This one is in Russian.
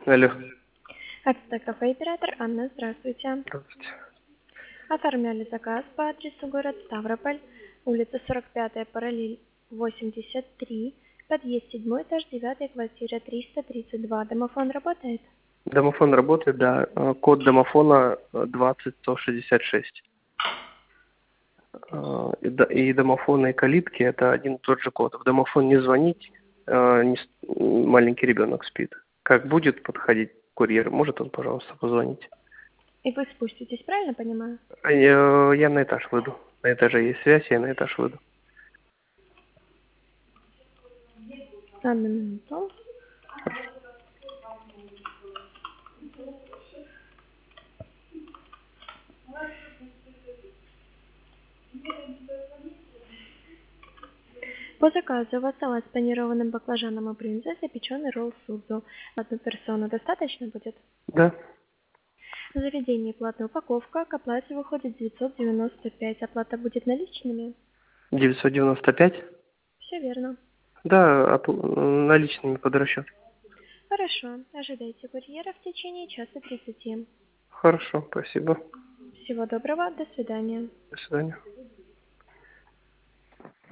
Алло. АТТ кафе оператор Анна, здравствуйте. Здравствуйте. Оформляли заказ по адресу город Ставрополь, улица 45-я, параллель 83, подъезд 7 этаж, 9 квартира 332. Домофон работает? Домофон работает, да. Код домофона 20166. И домофона, и калитки это один и тот же код. В домофон не звонить, маленький ребенок спит. Как будет подходить курьер, может он, пожалуйста, позвонить? И вы спуститесь, правильно понимаю? Я на этаж выйду. На этаже есть связь, я на этаж выйду. Одну минуту. Хорошо. По заказу у вас салат с панированным баклажаном и брынзой, запеченный ролл судзу. Одну персону достаточно будет? Да. В заведении платная упаковка, к оплате выходит 995. Оплата будет наличными? 995? Все верно. Да, наличными под расчет. Хорошо. Ожидайте курьера в течение часа 30. Хорошо, спасибо. Всего доброго. До свидания. До свидания.